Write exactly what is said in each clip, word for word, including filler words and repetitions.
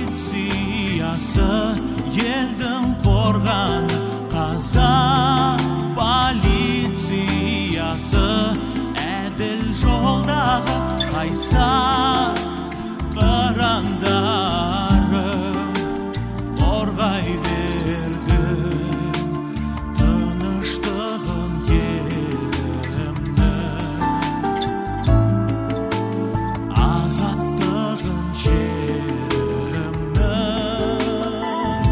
полициясы елдің қорғаны, қазақ полициясы әділ жолдағы қайсар қырандарын қорғай бердің тыныштығын елімнің, азаттығын жерімнің.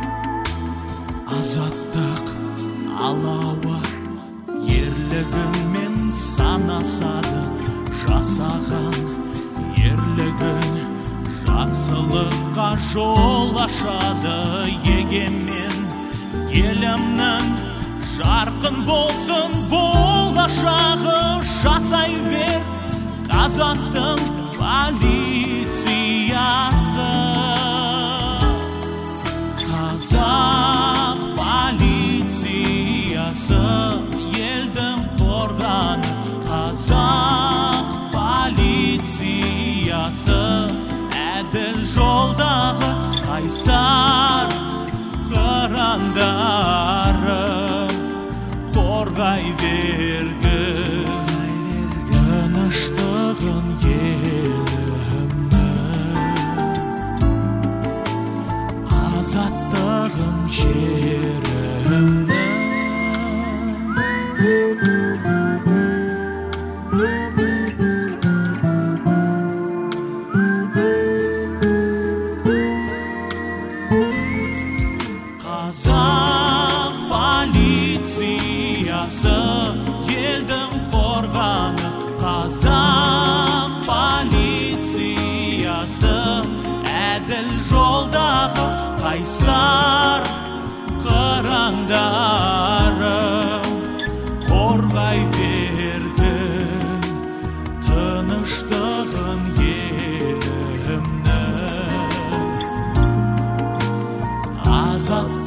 Азаттық алауы ерлігіңмен санасады, жасаған ерлігің жақсылыққа жол ашады. Егемен елімнің жарқын болсын болашағы, жасай бер қазақтың полициясы. Қазақ полициясы елдің қорғаны, қазақ полициясы әділ жолдағы қайсар қырандарын қорғай бергін тыныштығын елімнің, азаттығын жерімнің. Қазақ полициясы елдің қорғаны, қазақ полициясы әділ жолдағы қайсар қырандарын қорғай бердің тыныштығын елімнің, азат